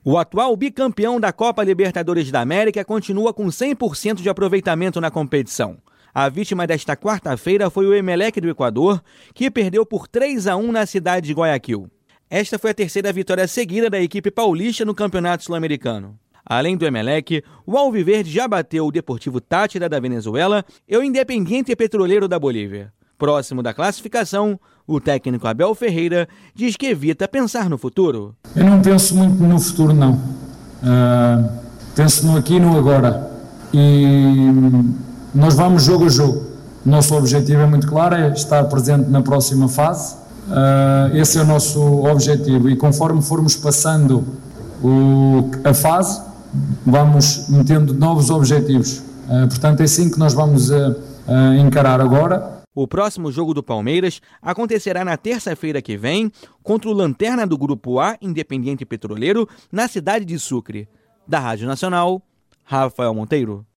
O atual bicampeão da Copa Libertadores da América continua com 100% de aproveitamento na competição. A vítima desta quarta-feira foi o Emelec do Equador, que perdeu por 3-1 na cidade de Guayaquil. Esta foi a terceira vitória seguida da equipe paulista no Campeonato Sul-Americano. Além do Emelec, o Alviverde já bateu o Deportivo Táchira da Venezuela e o Independiente Petroleiro da Bolívia. Próximo da classificação, o técnico Abel Ferreira diz que evita pensar no futuro. Eu não penso muito no futuro, não. Penso no aqui e no agora. E nós vamos jogo a jogo. Nosso objetivo é muito claro, é estar presente na próxima fase. Esse é o nosso objetivo. E conforme formos passando a fase, vamos metendo novos objetivos. Portanto, é assim que nós vamos encarar agora. O próximo jogo do Palmeiras acontecerá na terça-feira que vem contra o lanterna do Grupo A, Independiente Petroleiro, na cidade de Sucre. Da Rádio Nacional, Rafael Monteiro.